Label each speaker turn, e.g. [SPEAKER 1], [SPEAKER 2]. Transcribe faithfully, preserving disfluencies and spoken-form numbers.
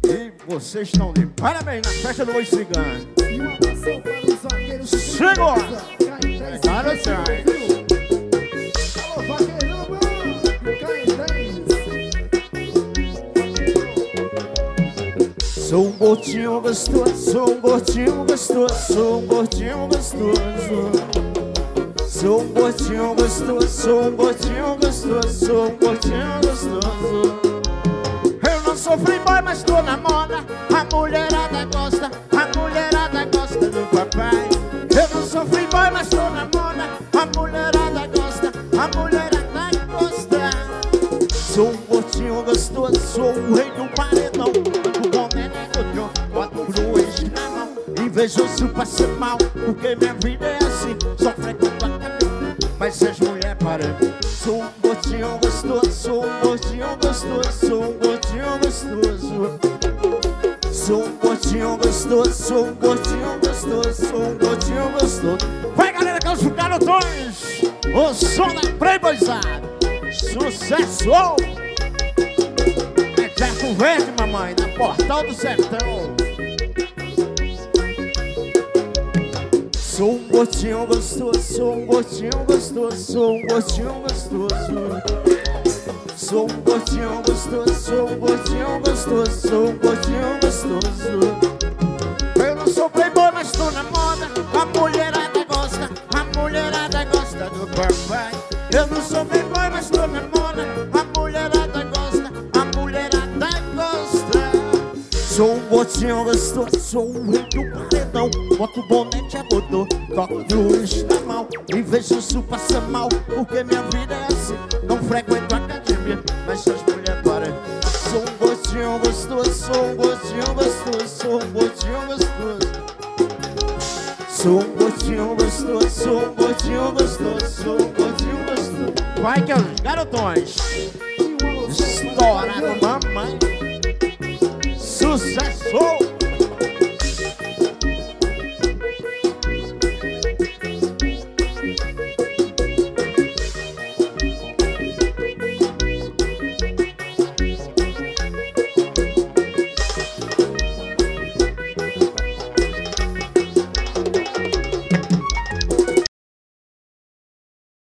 [SPEAKER 1] E vocês estão de parabéns na festa do Boi Cigano.
[SPEAKER 2] E uma abração para os vaqueiros.
[SPEAKER 1] Chegou!
[SPEAKER 2] Alô, vaqueirão,
[SPEAKER 1] sou um gordinho gostoso, sou um gordinho gostoso, sou um gordinho gostoso. Sou um gordinho gostoso, sou um gordinho gostoso, sou um gordinho gostoso. Eu não sou playboy, mas tô na moda. A mulherada gosta, a mulherada gosta do papai. Eu não sou playboy, mas tô na moda. A mulherada gosta, a mulherada gosta. Sou um gordinho gostoso, sou o rei do paredão. O boné negociou, boto cruz na mão. Invejoso passa mal, porque minha vida é assim. Só frequento a caminho, mas se as mulheres param. Sou um gordinho gostoso, sou um gordinho gostoso, sou um gordinho gostoso. Sou um gordinho gostoso, sou um gordinho gostoso, sou um gordinho gostoso. Vai, galera, que é os garotões, o som da Playboyzada. Sucesso! É Teco Verde, mamãe, na Portal do Sertão. Sou um gordinho gostoso, sou um gordinho gostoso, sou um gordinho gostoso. Sou um gordinho gostoso, sou um gordinho gostoso, sou um gordinho gostoso. Eu não sou playboy, mas tô na moda. A mulherada gosta, a mulherada gosta do papai. Eu não sou playboy, mas tô na moda. A mulherada gosta, a mulherada gosta. Sou um gordinho gostoso, sou o rei do paredão. Boto bonete a godô, toco cruz na mão. E vejo isso passa mal, porque minha vida é assim. Não frequento academia, mas se as mulheres param. Sou um gordinho gostoso, sou um gordinho gostoso, sou um gordinho gostoso. Sou um gordinho gostoso, sou um gordinho gostoso, sou um gordinho gostoso. Vai que é os garotões. Estourado, mamãe. Sucesso!